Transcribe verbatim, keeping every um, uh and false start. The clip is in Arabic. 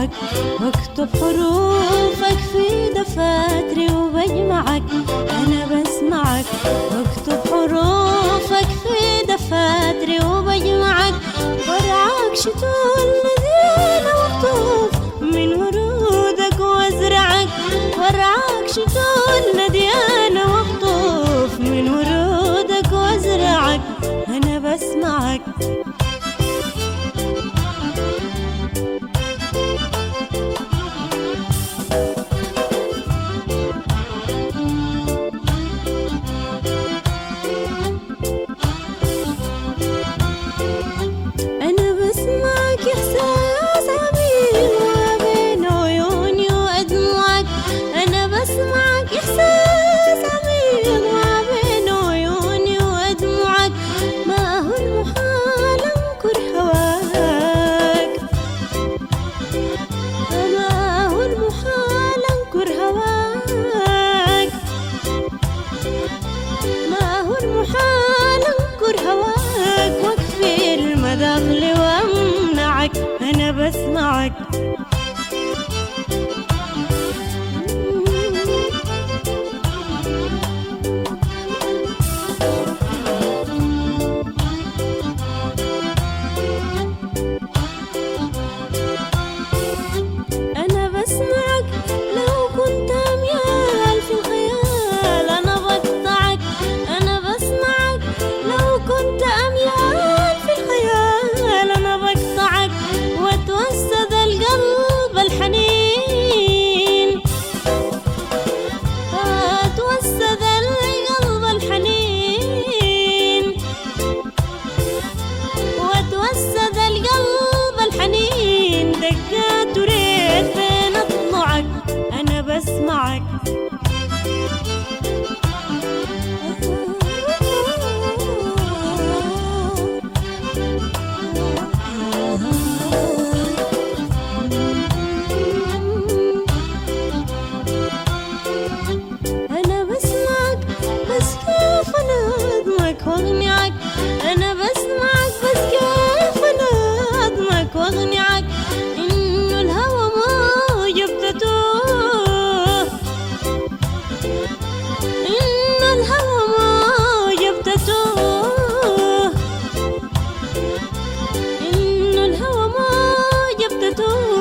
بسمعك واكتب حروفك في دفاتري وبجمعك. أنا بسمعك واكتب حروفك في دفاتري وبجمعك، وارعاك شتول نذيل وقطوف من ورودك وازرعك، وارعاك شتول نديان وقطوف من ورودك وازرعك. أنا بسمعك أنا بسمعك. أنا بسمعك لو كنت أميال في الخيال أنا بقطعك. أنا بسمعك لو كنت أميال في الخيال أنا بقطعك، وتوسد القلب الحنين توسد القلب الحنين وتوسد القلب الحنين دقات وريت بين أضلعك. أنا بسمعك واغنيك. أنا بسمعك بس كيف أنا أضمك واغنيك، إنه الهوى موجب تتوه، إنه الهوى موجب تتوه، إنه الهوى موجب تتوه.